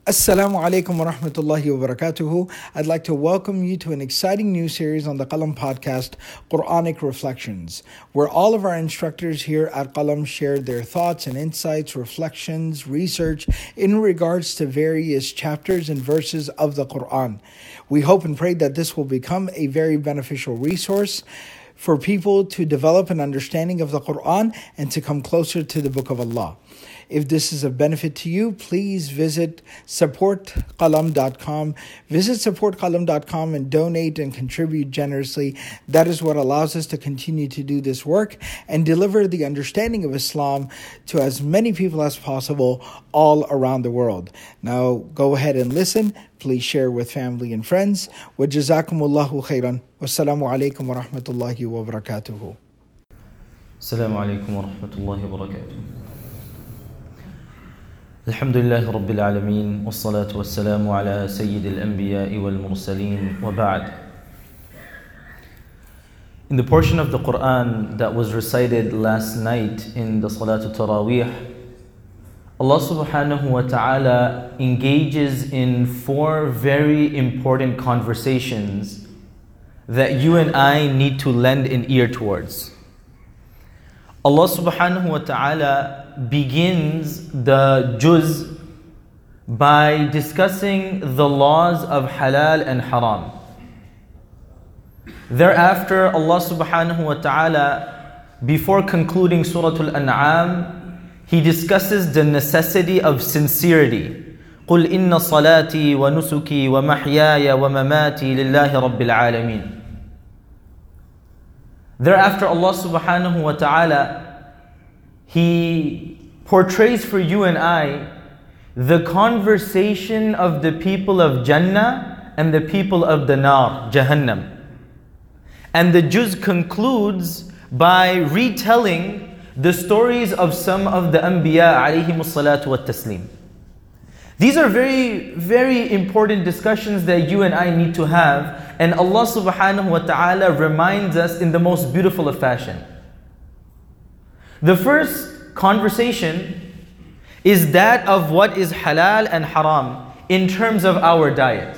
Assalamu alaikum wa rahmatullahi wa barakatuhu. I'd like to welcome you to an exciting new series on the Qalam podcast, Quranic Reflections, where all of our instructors here at Qalam share their thoughts and insights, reflections, research in regards to various chapters and verses of the Quran. We hope and pray that this will become a very beneficial resource for people to develop an understanding of the Quran and to come closer to the Book of Allah. If this is of benefit to you, please visit supportqalam.com. Visit supportqalam.com and donate and contribute generously. That is what allows us to continue to do this work and deliver the understanding of Islam to as many people as possible all around the world. Now, go ahead and listen. Please share with family and friends. وَجَزَاكُمُ khairan. Wassalamu alaikum wa rahmatullahi wa barakatuhu. Assalamu alaikum wa rahmatullahi wa barakatuh. Alhamdulillah Rabbil Alameen, wassalatu wassalamu ala Sayyidil Anbiya'i wal Mursaleen, wa ba'd. In the portion of the Quran that was recited last night in the Salatul Taraweeh, Allah subhanahu wa ta'ala engages in four very important conversations that you and I need to lend an ear towards. Allah subhanahu wa ta'ala begins the juz by discussing the laws of halal and haram. Thereafter, Allah subhanahu wa ta'ala, before concluding Surah Al-An'am, He discusses the necessity of sincerity. قُلْ إِنَّ صَلَاتِي وَنُسُكِي وَمَحْيَايَ وَمَمَاتِي لِلَّهِ رَبِّ الْعَالَمِينَ. Thereafter, Allah subhanahu wa ta'ala, He portrays for you and I the conversation of the people of Jannah and the people of the Nar, Jahannam. And the juz concludes by retelling the stories of some of the Anbiya alayhimus salatu wa taslim. These are very, very important discussions that you and I need to have, and Allah subhanahu wa ta'ala reminds us in the most beautiful of fashion. The first conversation is that of what is halal and haram in terms of our diet.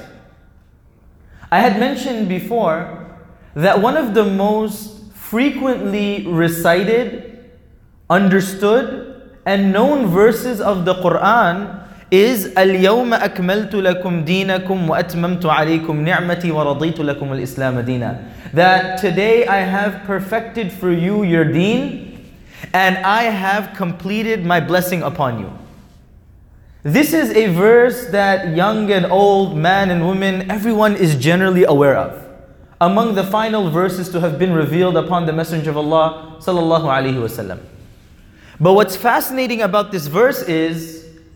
I had mentioned before that one of the most frequently recited, understood, and known verses of the Quran is اليوم أكملت لكم دينكم وأتممت عليكم نعمتي ورضيت لكم الإسلام دينا. That today I have perfected for you your deen and I have completed my blessing upon you. This is a verse that young and old, man and woman, everyone is generally aware of. Among the final verses to have been revealed upon the Messenger of Allah sallallahu alaihi wasallam. But what's fascinating about this verse is,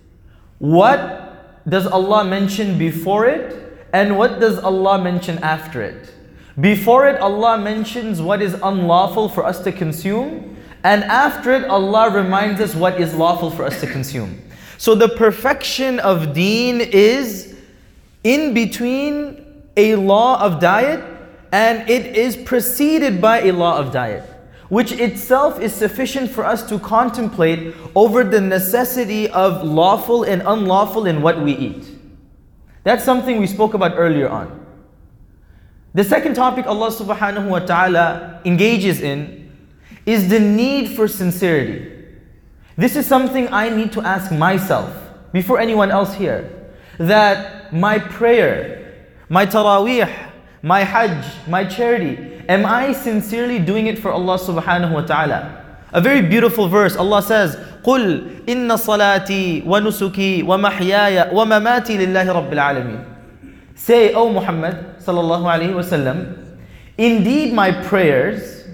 what does Allah mention before it and what does Allah mention after it? Before it, Allah mentions what is unlawful for us to consume, and after it, Allah reminds us what is lawful for us to consume. So the perfection of deen is in between a law of diet, and it is preceded by a law of diet, which itself is sufficient for us to contemplate over the necessity of lawful and unlawful in what we eat. That's something we spoke about earlier on. The second topic Allah subhanahu wa ta'ala engages in is the need for sincerity. This is something I need to ask myself before anyone else here. That my prayer, my taraweeh, my hajj, my charity, am I sincerely doing it for Allah subhanahu wa ta'ala? A very beautiful verse. Allah says, قُلْ إِنَّ صَلَاتِي وَنُسُكِي وَمَحْيَايَ وَمَمَاتِي لِلَّهِ رَبِّ الْعَالَمِينَ. Say, O Muhammad sallallahu alayhi wa sallam, indeed my prayers,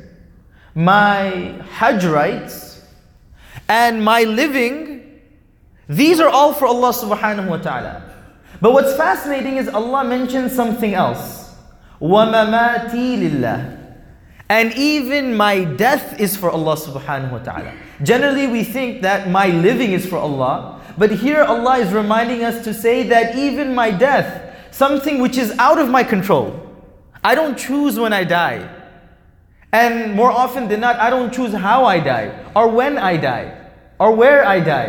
my hajj rites, and my living, these are all for Allah subhanahu wa ta'ala. But what's fascinating is Allah mentions something else. وَمَمَاتِي لِلَّهِ. And even my death is for Allah subhanahu wa ta'ala. Generally we think that my living is for Allah, but here Allah is reminding us to say that even my death, something which is out of my control. I don't choose when I die. And more often than not, I don't choose how I die, or when I die, or where I die.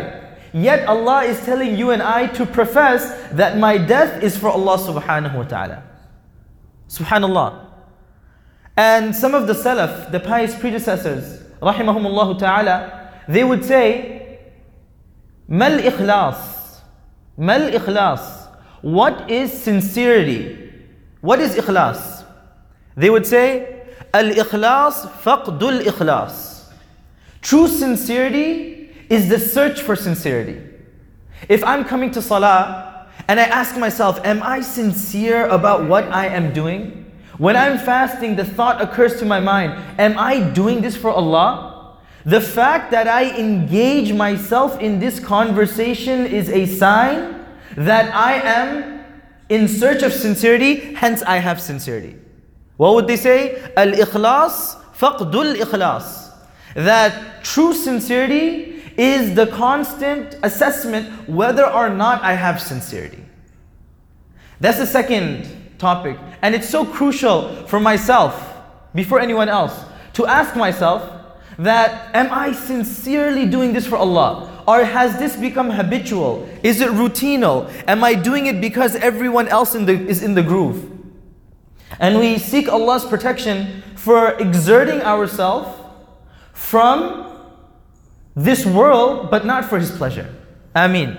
Yet Allah is telling you and I to profess that my death is for Allah subhanahu wa ta'ala. Subhanallah. And some of the Salaf, the pious predecessors, rahimahumullah ta'ala, they would say, Mal ikhlas. Mal ikhlas. What is sincerity? What is ikhlas? They would say, Al-ikhlas faqdul ikhlas. True sincerity is the search for sincerity. If I'm coming to salah and I ask myself, am I sincere about what I am doing? When I'm fasting, the thought occurs to my mind, am I doing this for Allah? The fact that I engage myself in this conversation is a sign that I am in search of sincerity, hence I have sincerity. What would they say? Al-ikhlas faqdul ikhlas. That true sincerity is the constant assessment whether or not I have sincerity. That's the second topic. And it's so crucial for myself, before anyone else, to ask myself that, am I sincerely doing this for Allah? Or has this become habitual? Is it routinal? Am I doing it because everyone else is in the groove? And we seek Allah's protection for exerting ourselves from this world, but not for His pleasure. Ameen.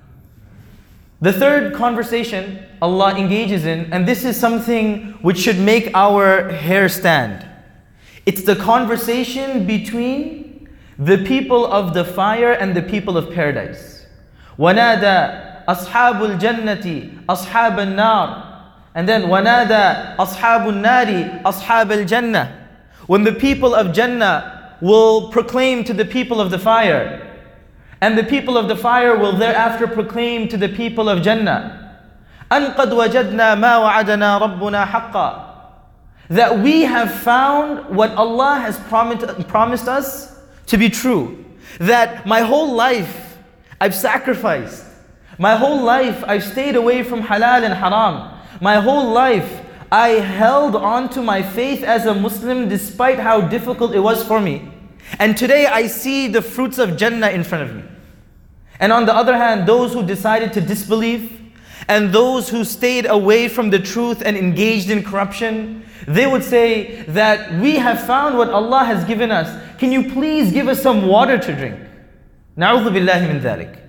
The third conversation Allah engages in, and this is something which should make our hair stand. It's the conversation between the people of the fire and the people of paradise. وَنَادَى أَصْحَابُ الْجَنَّةِ أَصْحَابَ النَّارِ. And then وَنَادَى أَصْحَابُ النَّارِ أَصْحَابَ الْجَنَّةِ. When the people of Jannah will proclaim to the people of the fire, and the people of the fire will thereafter proclaim to the people of Jannah, أَن قَدْ وَجَدْنَا مَا وَعَدَنَا رَبُّنَا حَقًّا. That we have found what Allah has promised us to be true. That my whole life I've sacrificed. My whole life I've stayed away from halal and haram. My whole life I held on to my faith as a Muslim despite how difficult it was for me. And today I see the fruits of Jannah in front of me. And on the other hand, those who decided to disbelieve and those who stayed away from the truth and engaged in corruption, they would say that we have found what Allah has given us. Can you please give us some water to drink? Na'udhu billahi min dhalik.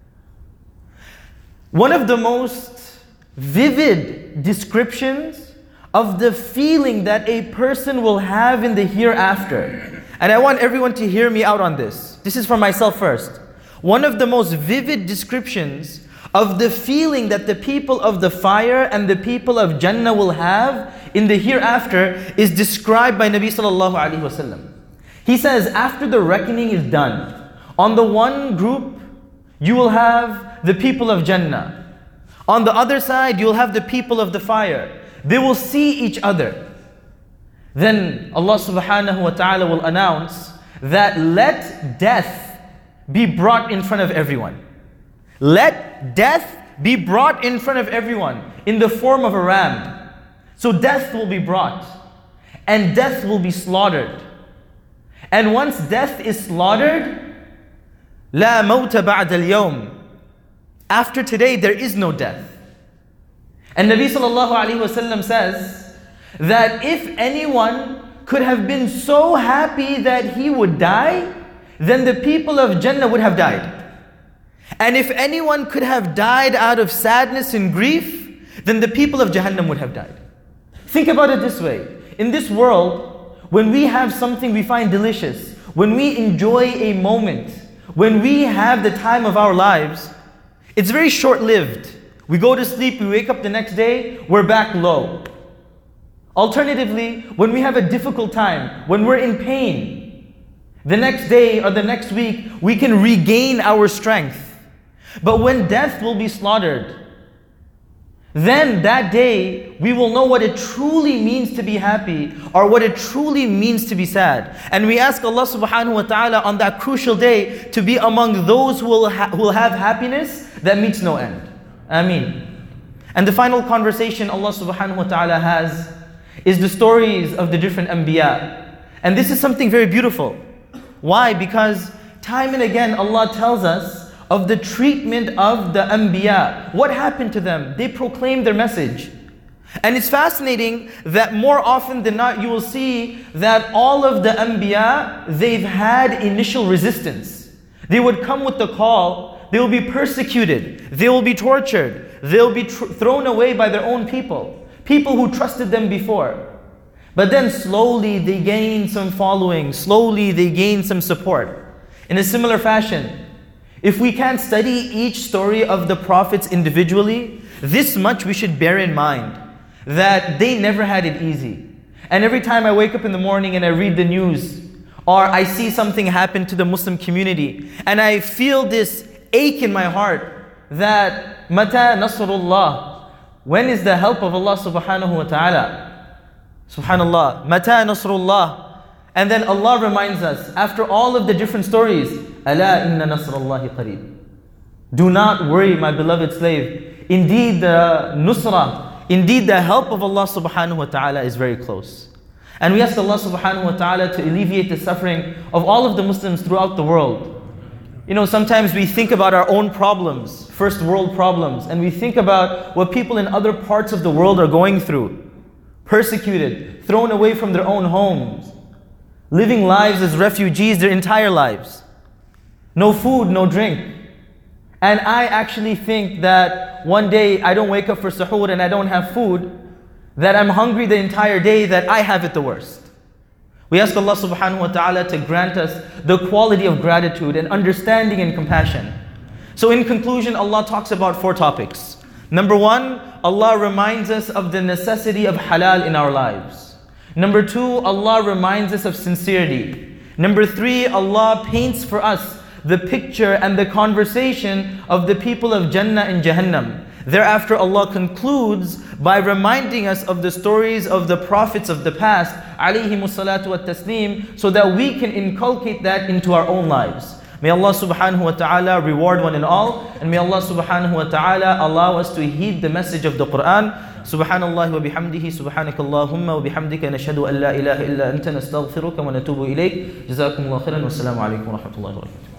One of the most vivid descriptions of the feeling that a person will have in the hereafter. And I want everyone to hear me out on this. This is for myself first. One of the most vivid descriptions of the feeling that the people of the fire and the people of Jannah will have in the hereafter is described by Nabi sallallahu alaihi wasallam. He says, after the reckoning is done, on the one group you will have the people of Jannah. On the other side you will have the people of the fire. They will see each other. Then Allah subhanahu wa ta'ala will announce that let death be brought in front of everyone. Let death be brought in front of everyone in the form of a ram. So death will be brought and death will be slaughtered. And once death is slaughtered, la mawta ba'da al-yawm. After today there is no death. And Nabi sallallahu alaihi wasallam says that if anyone could have been so happy that he would die, then the people of Jannah would have died. And if anyone could have died out of sadness and grief, then the people of Jahannam would have died. Think about it this way. In this world, when we have something we find delicious, when we enjoy a moment, when we have the time of our lives, it's very short-lived. We go to sleep, we wake up the next day, we're back low. Alternatively, when we have a difficult time, when we're in pain, the next day or the next week, we can regain our strength. But when death will be slaughtered, then that day we will know what it truly means to be happy or what it truly means to be sad. And we ask Allah subhanahu wa ta'ala on that crucial day to be among those who will have happiness that meets no end. Ameen. And the final conversation Allah subhanahu wa ta'ala has is the stories of the different anbiya. And this is something very beautiful. Why? Because time and again Allah tells us of the treatment of the Anbiya. What happened to them? They proclaimed their message. And it's fascinating that more often than not, you will see that all of the Anbiya, they've had initial resistance. They would come with the call, they will be persecuted, they will be tortured, they'll be thrown away by their own people who trusted them before. But then slowly they gain some following, slowly they gain some support. In a similar fashion, if we can't study each story of the prophets individually, this much we should bear in mind, that they never had it easy. And every time I wake up in the morning and I read the news, or I see something happen to the Muslim community, and I feel this ache in my heart that Mata Nasrullah, when is the help of Allah subhanahu wa ta'ala? Subhanallah, Mata Nasrullah. And then Allah reminds us, after all of the different stories, Ala inna nasrallahi qareeb. Do not worry, my beloved slave. Indeed, the nusrah, indeed the help of Allah subhanahu wa ta'ala is very close. And we ask Allah subhanahu wa ta'ala to alleviate the suffering of all of the Muslims throughout the world. You know, sometimes we think about our own problems, first world problems, and we think about what people in other parts of the world are going through. Persecuted, thrown away from their own homes, living lives as refugees their entire lives. No food, no drink. And I actually think that one day I don't wake up for suhoor and I don't have food, that I'm hungry the entire day, that I have it the worst. We ask Allah subhanahu wa ta'ala to grant us the quality of gratitude and understanding and compassion. So in conclusion, Allah talks about 4 topics. Number 1, Allah reminds us of the necessity of halal in our lives. Number 2, Allah reminds us of sincerity. Number 3, Allah paints for us the picture and the conversation of the people of Jannah and Jahannam. Thereafter, Allah concludes by reminding us of the stories of the prophets of the past, alayhimus salatu wa taslim, so that we can inculcate that into our own lives. May Allah subhanahu wa ta'ala reward one and all, and may Allah subhanahu wa ta'ala allow us to heed the message of the Quran. Subhanallah wa bihamdihi, subhanakallahumma wa bihamdika, nashhadu an la ilaha illa anta, nastaghfiruka wa natubu ilayk. Jazakumullah khairan, wassalamu alaikum wa rahmatullahi wa barakatuh.